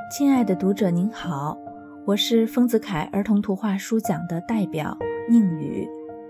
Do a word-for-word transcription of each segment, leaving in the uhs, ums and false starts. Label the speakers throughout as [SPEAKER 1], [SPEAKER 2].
[SPEAKER 1] 亲爱的读者您好，我是丰子恺儿童图画书奖的代表宁宇。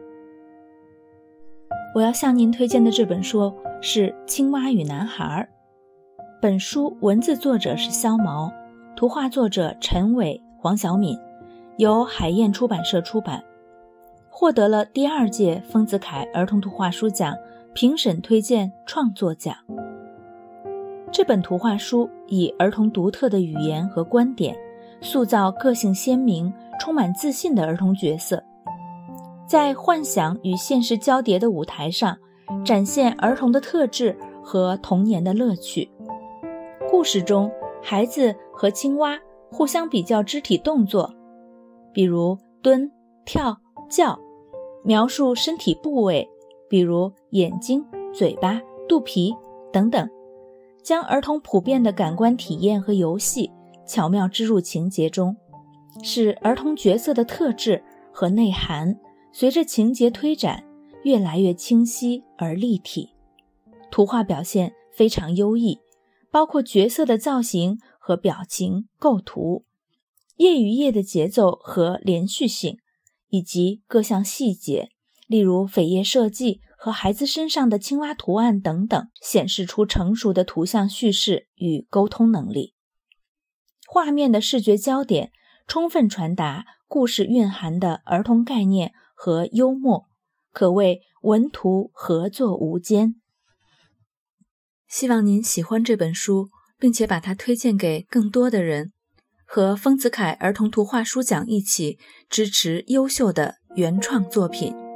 [SPEAKER 1] 我要向您推荐的这本书是《青蛙与男孩》。本书文字作者是肖毛，图画作者陈伟、黄晓敏，由海燕出版社出版，获得了第二届丰子恺儿童图画书奖评审推荐创作奖。这本图画书以儿童独特的语言和观点，塑造个性鲜明、充满自信的儿童角色，在幻想与现实交叠的舞台上，展现儿童的特质和童年的乐趣。故事中，孩子和青蛙互相比较肢体动作，比如蹲、跳、叫，描述身体部位，比如眼睛、嘴巴、肚皮等等，将儿童普遍的感官体验和游戏巧妙织入情节中，使儿童角色的特质和内涵随着情节推展越来越清晰而立体。图画表现非常优异，包括角色的造型和表情构图，页与页的节奏和连续性，以及各项细节，例如扉页设计和孩子身上的青蛙图案等等，显示出成熟的图像叙事与沟通能力。画面的视觉焦点充分传达故事蕴含的儿童概念和幽默，可谓文图合作无间。希望您喜欢这本书，并且把它推荐给更多的人，和丰子恺儿童图画书奖一起支持优秀的原创作品。